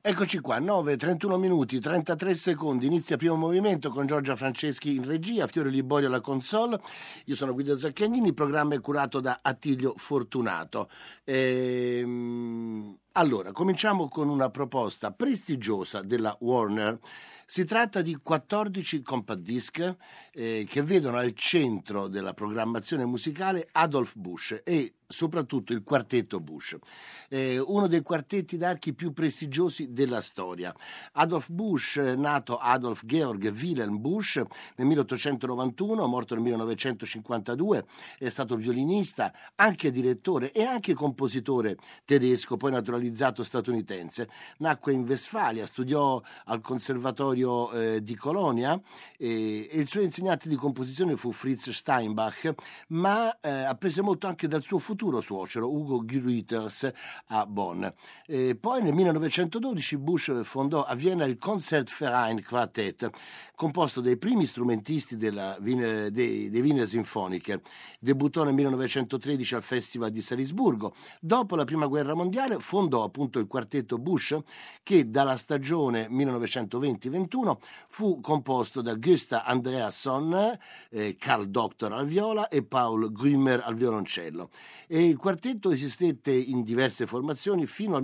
Eccoci qua, 9:31 minuti, 33 secondi, inizia primo movimento con Giorgia Franceschi in regia, Fiore Liborio alla console, io sono Guido Zaccagnini, il programma è curato da Attilio Fortunato. Allora, cominciamo con una proposta prestigiosa della Warner. Si tratta di 14 compact disc che vedono al centro della programmazione musicale Adolf Busch e soprattutto il quartetto Busch, uno dei quartetti d'archi più prestigiosi della storia. Adolf Busch, nato Adolf Georg Wilhelm Busch nel 1891, morto nel 1952, è stato violinista, anche direttore e anche compositore tedesco, poi naturalizzato statunitense. Nacque in Westfalia, studiò al conservatorio di Colonia e il suo insegnante di composizione fu Fritz Steinbach, ma apprese molto anche dal suo futuro suocero Hugo Grüters a Bonn. Poi nel 1912 Busch fondò a Vienna il Concertverein Quartett, composto dai primi strumentisti dei Wiener Sinfoniker. Debuttò nel 1913 al Festival di Salisburgo. Dopo la Prima Guerra Mondiale fondò appunto il quartetto Busch, che dalla stagione 1920-21 fu composto da Gösta Andreasson, Karl Doctor al viola e Paul Grümmer al violoncello. E il quartetto esistette in diverse formazioni fino al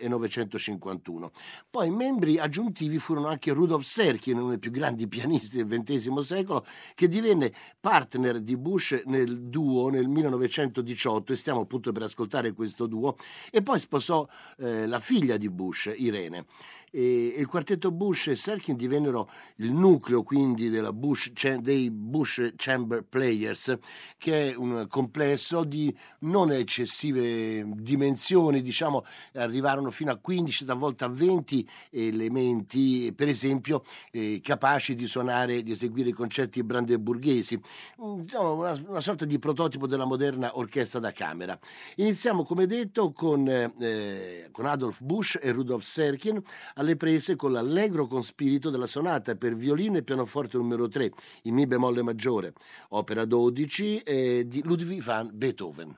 1951. Poi membri aggiuntivi furono anche Rudolf Serkin, uno dei più grandi pianisti del XX secolo, che divenne partner di Busch nel duo nel 1918, e stiamo appunto per ascoltare questo duo, e poi sposò la figlia di Busch, Irene. E il quartetto Busch e Serkin divennero il nucleo quindi dei Busch Chamber Players, che è un complesso di non eccessive dimensioni, diciamo arrivarono fino a 15, talvolta a 20 elementi, per esempio capaci di suonare, di eseguire i concerti brandeburghesi, diciamo una sorta di prototipo della moderna orchestra da camera. Iniziamo, come detto, con Adolf Busch e Rudolf Serkin alle prese con l'allegro con spirito della sonata per violino e pianoforte numero 3 in Mi bemolle maggiore, opera 12 di Ludwig van Beethoven.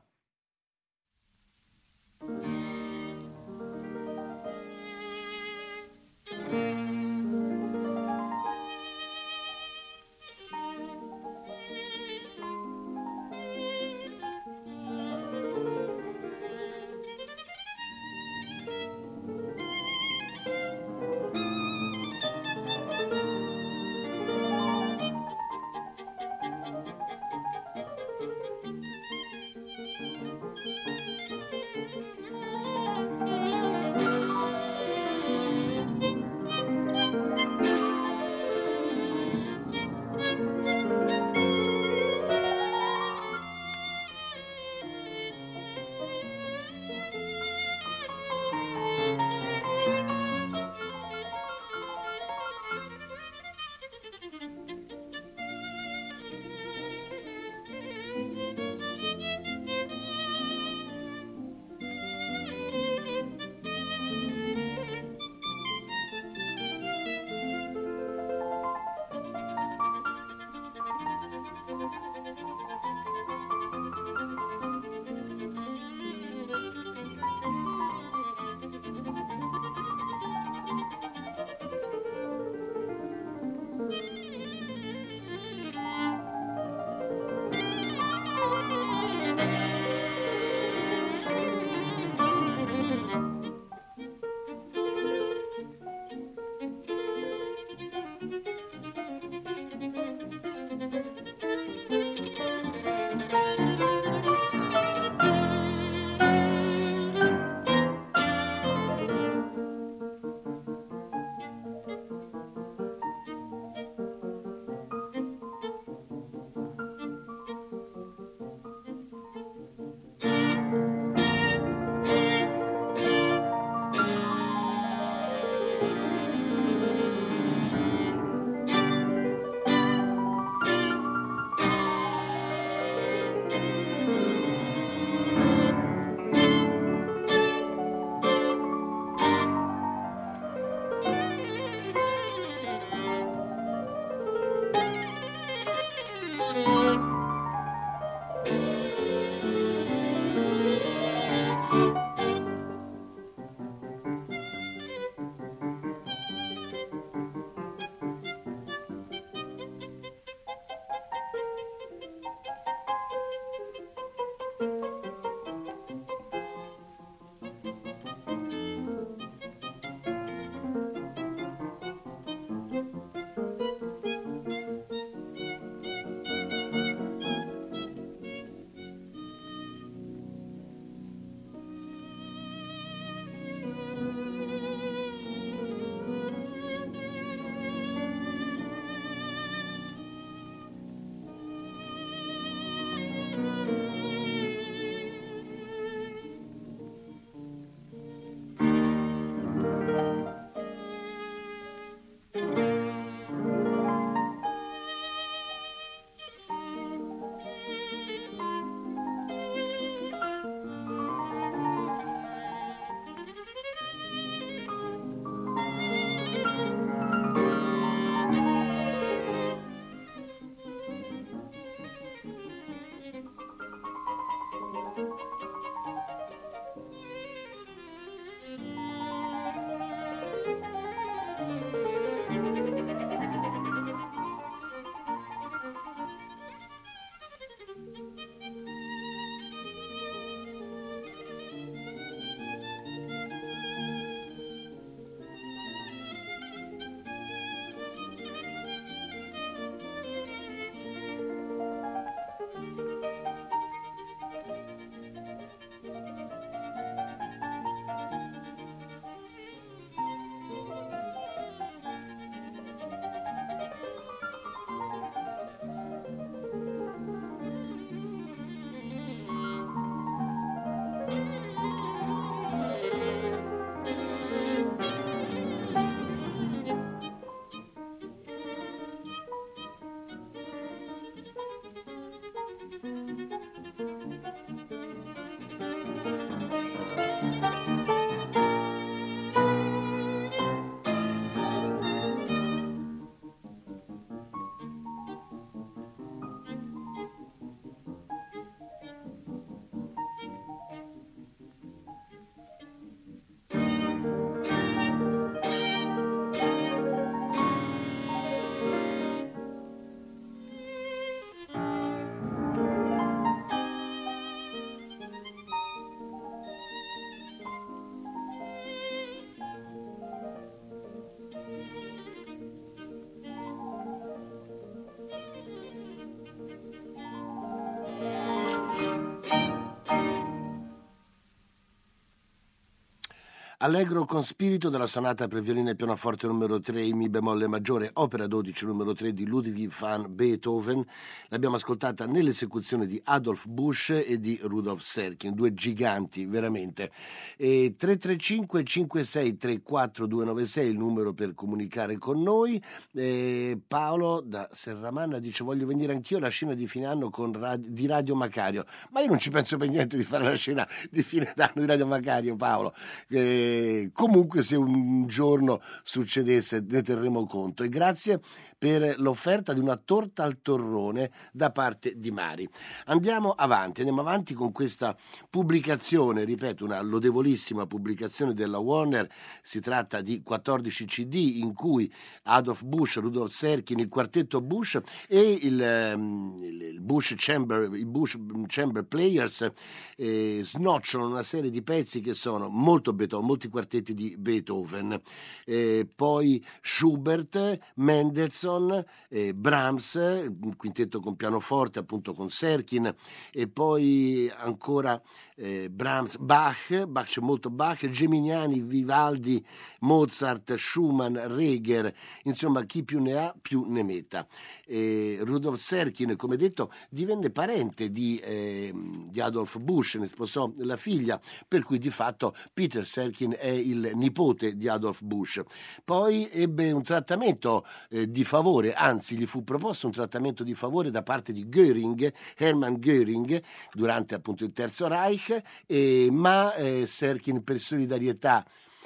Allegro con spirito della sonata per violino e pianoforte numero 3 in Mi bemolle maggiore, opera 12 numero 3 di Ludwig van Beethoven. L'abbiamo ascoltata nell'esecuzione di Adolf Busch e di Rudolf Serkin, due giganti veramente. 335 56 34 296 il numero per comunicare con noi. Paolo da Serramanna dice: voglio venire anch'io alla scena di fine anno di Radio Macario. Ma io non ci penso per niente di fare la scena di fine d'anno di Radio Macario, Paolo. Comunque, se un giorno succedesse ne terremo conto. E grazie per l'offerta di una torta al torrone da parte di Mari. Andiamo avanti con questa pubblicazione, ripeto, una lodevolissima pubblicazione della Warner. Si tratta di 14 CD in cui Adolf Busch, Rudolf Serkin, il quartetto Busch e il Busch Chamber Players snocciolano una serie di pezzi che sono molti quartetti di Beethoven, poi Schubert, Mendelssohn, Brahms, un quintetto con pianoforte appunto con Serkin, e poi ancora Brahms, Bach c'è molto Bach, Geminiani, Vivaldi, Mozart, Schumann, Reger, insomma chi più ne ha più ne metta. Rudolf Serkin, come detto, divenne parente di Adolf Busch, ne sposò la figlia, per cui di fatto Peter Serkin è il nipote di Adolf Busch. Poi ebbe un trattamento di favore, anzi gli fu proposto un trattamento di favore da parte di Hermann Göring, durante appunto il Terzo Reich, ma Serkin per solidarietà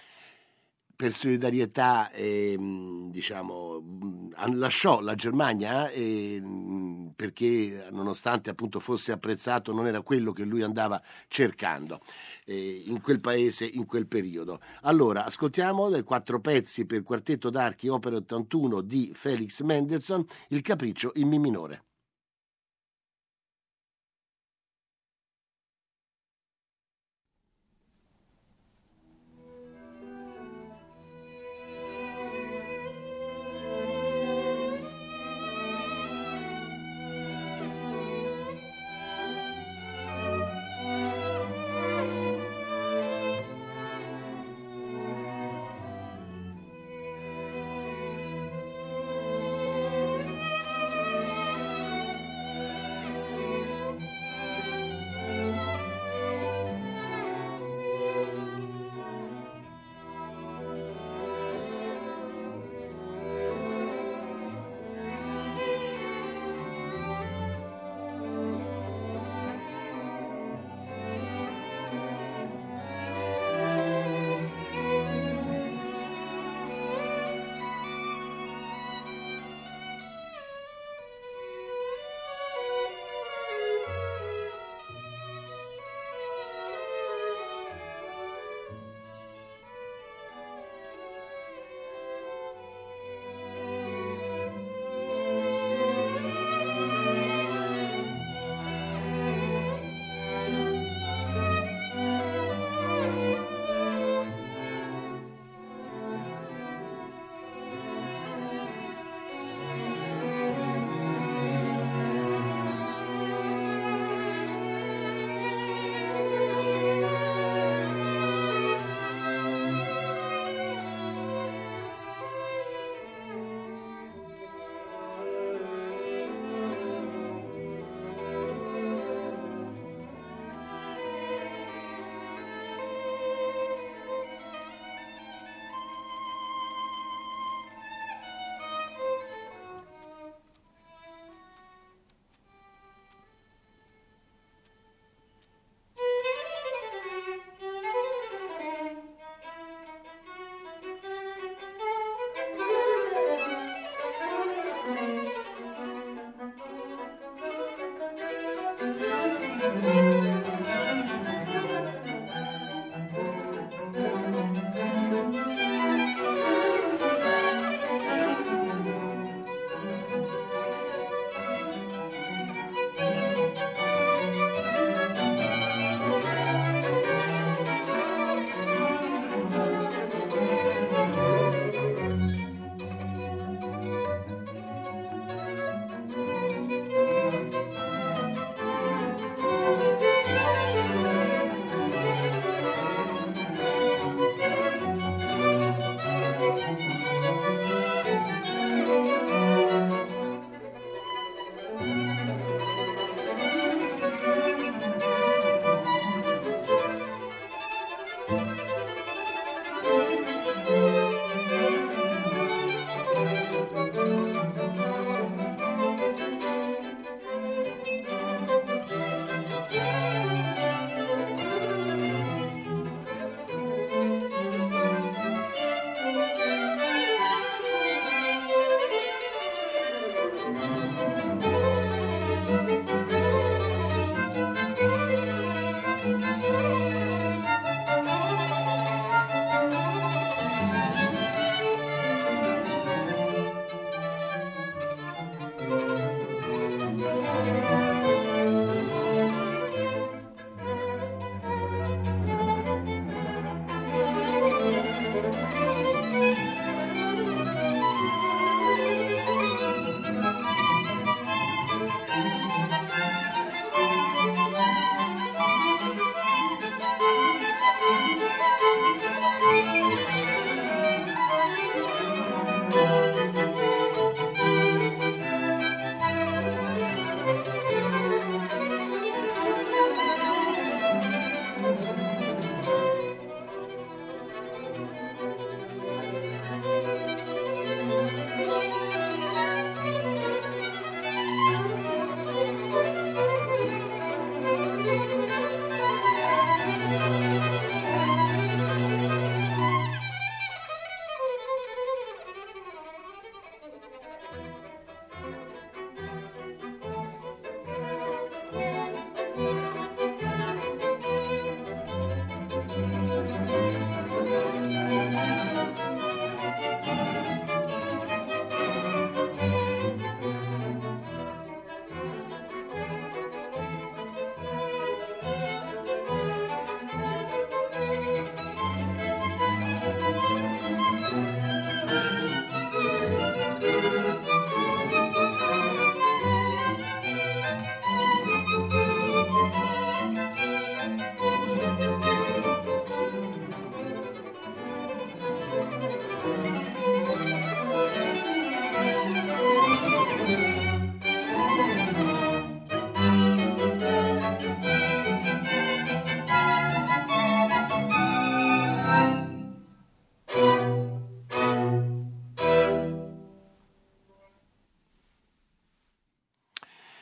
lasciò la Germania perché nonostante appunto fosse apprezzato non era quello che lui andava cercando in quel paese, in quel periodo. Allora ascoltiamo dai 4 pezzi per quartetto d'archi opera 81 di Felix Mendelssohn, il Capriccio in Mi minore.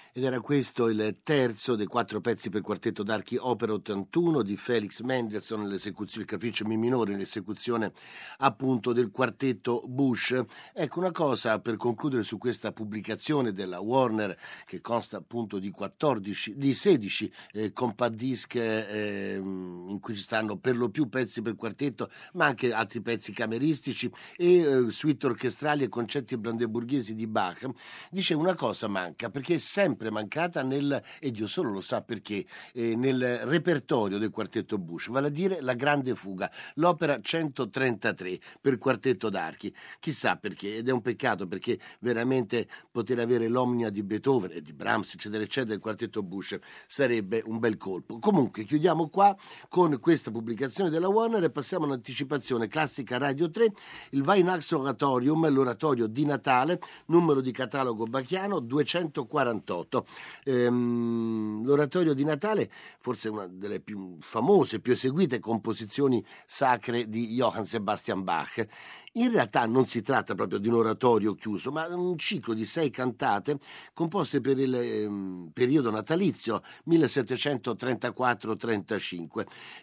Ed era questo il terzo dei 4 pezzi per quartetto d'archi opera 81 di Felix Mendelssohn, il capriccio Mi minore, nell'esecuzione appunto del quartetto Bush. Ecco una cosa per concludere su questa pubblicazione della Warner, che consta appunto di 16 compact disc in cui ci stanno per lo più pezzi per quartetto, ma anche altri pezzi cameristici e suite orchestrali e concerti brandeburghesi di Bach. Dice una cosa manca, perché è sempre mancata e Dio solo lo sa perché, nel repertorio del quartetto Bush, vale a dire la Grande Fuga, l'opera 133 per quartetto d'archi. Chissà perché, ed è un peccato, perché veramente poter avere l'Omnia di Beethoven e di Brahms, eccetera eccetera, del quartetto Bush sarebbe un bel colpo. Comunque chiudiamo qua con questa pubblicazione della Warner e passiamo all'anticipazione classica Radio 3, il Weihnachts Oratorium, l'oratorio di Natale, numero di catalogo bachiano 248. L'oratorio di Natale, forse una delle più famose, più eseguite composizioni sacre di Johann Sebastian Bach. In realtà non si tratta proprio di un oratorio chiuso, ma un ciclo di 6 cantate composte per il periodo natalizio 1734-35.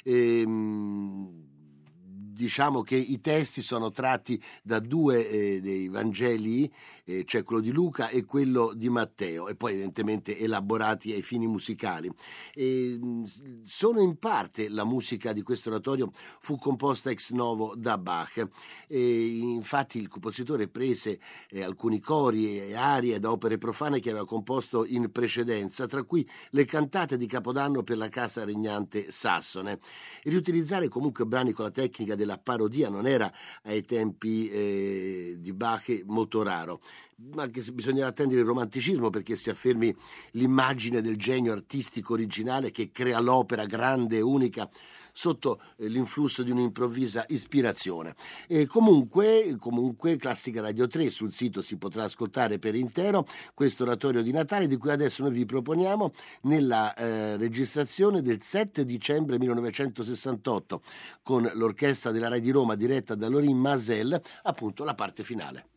Diciamo che i testi sono tratti da 2 dei Vangeli, cioè quello di Luca e quello di Matteo, e poi evidentemente elaborati ai fini musicali. Sono in parte, la musica di questo oratorio fu composta ex novo da Bach. Infatti il compositore prese alcuni cori e arie da opere profane che aveva composto in precedenza, tra cui le cantate di Capodanno per la casa regnante sassone. E riutilizzare comunque brani con la tecnica della parodia non era ai tempi di Bach molto raro, anche se bisognerà attendere il romanticismo perché si affermi l'immagine del genio artistico originale che crea l'opera grande e unica sotto l'influsso di un'improvvisa ispirazione. E comunque Classica Radio 3, sul sito si potrà ascoltare per intero questo oratorio di Natale, di cui adesso noi vi proponiamo nella registrazione del 7 dicembre 1968 con l'orchestra della Rai di Roma diretta da Lorin Maazel, appunto la parte finale.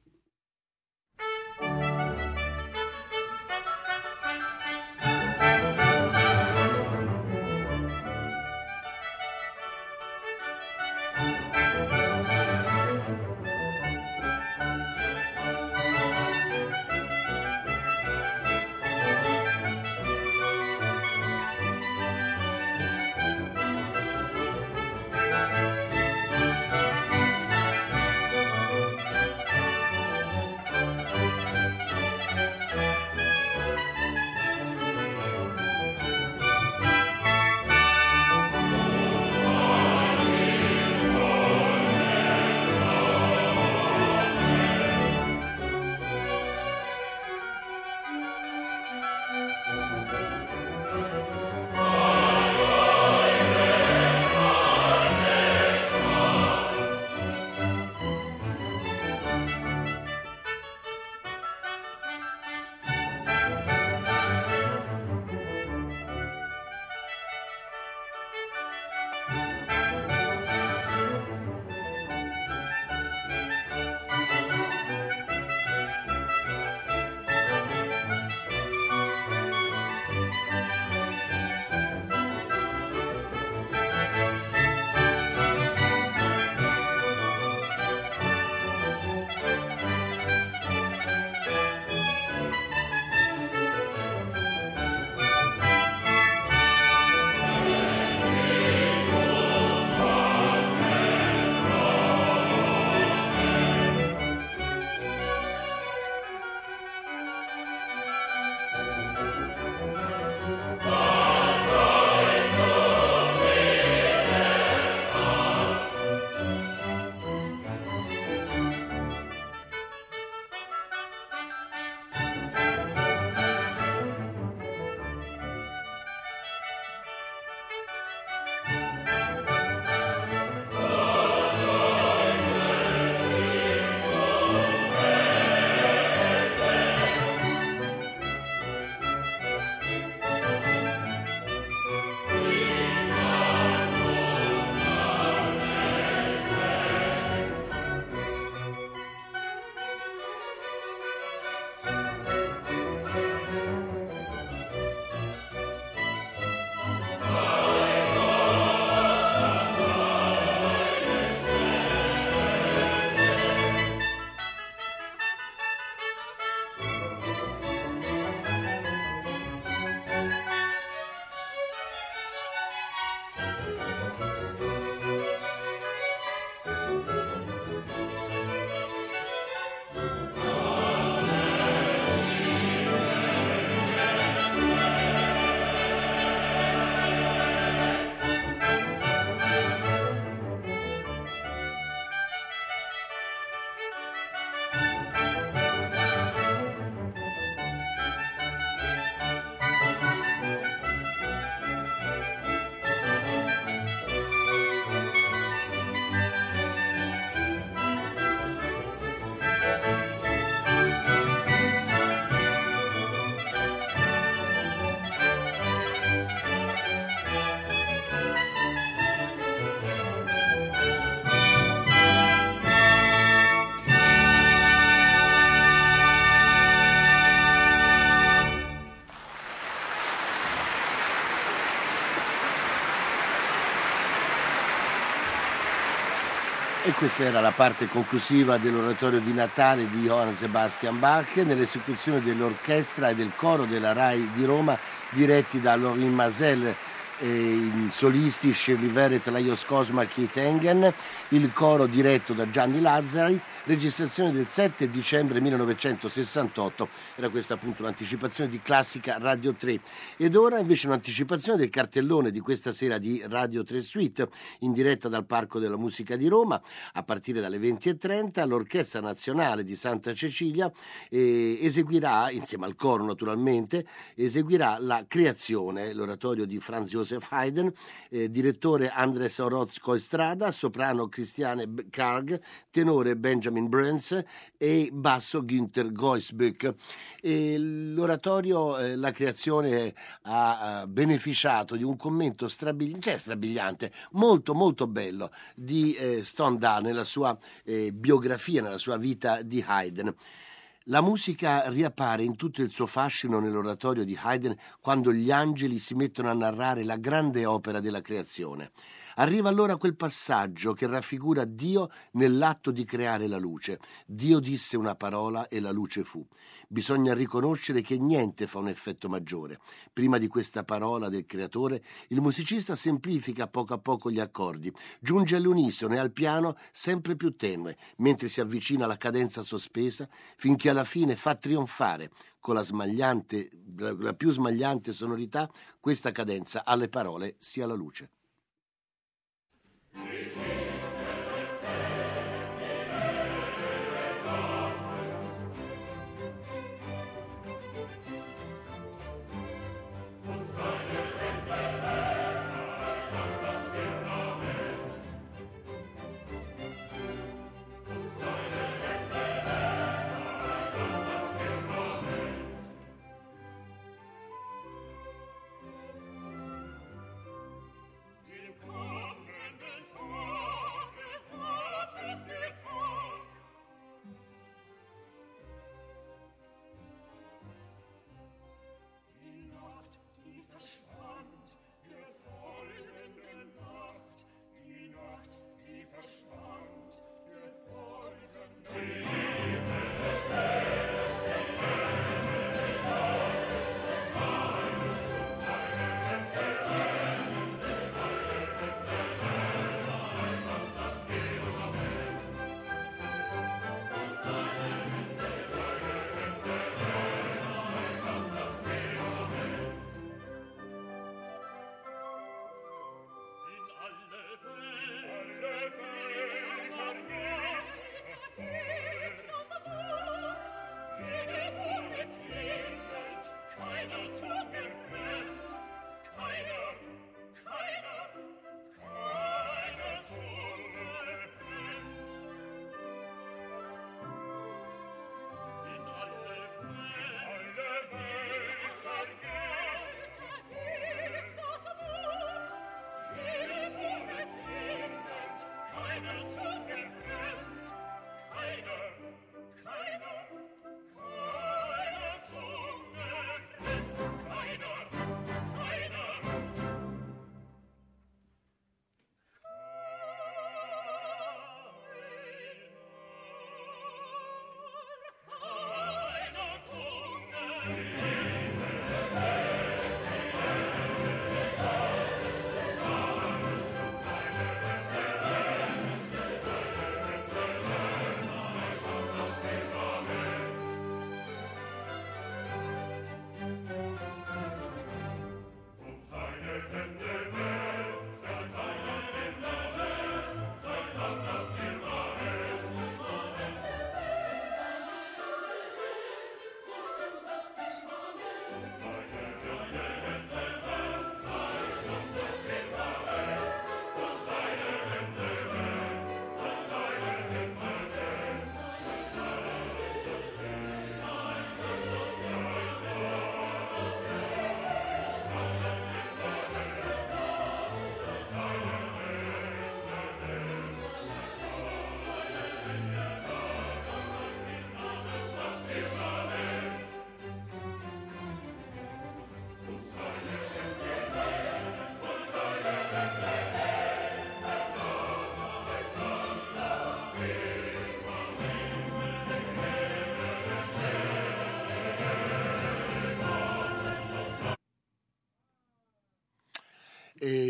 questa era la parte conclusiva dell'oratorio di Natale di Johann Sebastian Bach nell'esecuzione dell'orchestra e del coro della RAI di Roma diretti da Lorin Maazel, i solisti Shirley Verrett, Lajos Cosma, Keith Engen, il coro diretto da Gianni Lazzari, registrazione del 7 dicembre 1968. Era questa appunto un'anticipazione di Classica Radio 3. Ed ora invece un'anticipazione del cartellone di questa sera di Radio 3 Suite, in diretta dal Parco della Musica di Roma, a partire dalle 20:30, l'Orchestra Nazionale di Santa Cecilia eseguirà, insieme al coro naturalmente, eseguirà la Creazione, l'oratorio di Franz Joseph Haydn, direttore Andres Oroz Koestrada, soprano Christiane Karg, tenore Benjamin Bruns e basso Günther Goisbück. L'oratorio La Creazione ha beneficiato di un commento strabiliante, molto molto bello, di Stendhal nella sua biografia, nella sua vita di Haydn. La musica riappare in tutto il suo fascino nell'oratorio di Haydn quando gli angeli si mettono a narrare la grande opera della creazione. Arriva allora quel passaggio che raffigura Dio nell'atto di creare la luce. Dio disse una parola e la luce fu. Bisogna riconoscere che niente fa un effetto maggiore. Prima di questa parola del creatore, il musicista semplifica poco a poco gli accordi, giunge all'unisono e al piano sempre più tenue, mentre si avvicina alla cadenza sospesa, finché alla fine fa trionfare, con la più smagliante sonorità, questa cadenza alle parole sia la luce.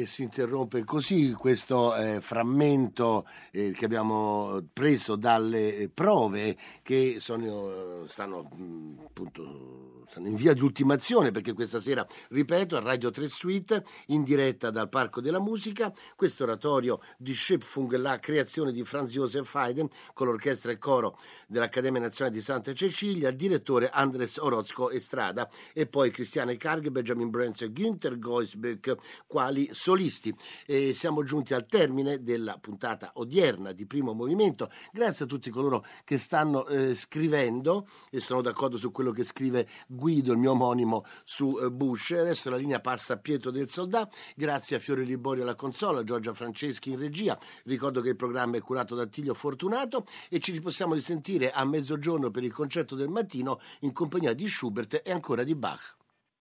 si interrompe così questo frammento che abbiamo preso dalle prove che stanno in via di ultimazione, perché questa sera, ripeto, a Radio 3 Suite, in diretta dal Parco della Musica, questo oratorio di Schöpfung, la creazione di Franz Josef Haydn con l'orchestra e coro dell'Accademia Nazionale di Santa Cecilia, il direttore Andres Orozco Estrada e poi Christiane Karg, Benjamin Brents e Günther Goisbeck quali solisti. E siamo giunti al termine della puntata odierna di Primo Movimento. Grazie a tutti coloro che stanno scrivendo e sono d'accordo su quello che scrive Guido, il mio omonimo, su Bush. Adesso la linea passa a Pietro del Soldà. Grazie a Fiore Libori alla consola, a Giorgia Franceschi in regia. Ricordo che il programma è curato da Attilio Fortunato e ci possiamo risentire a mezzogiorno per il concerto del mattino in compagnia di Schubert e ancora di Bach.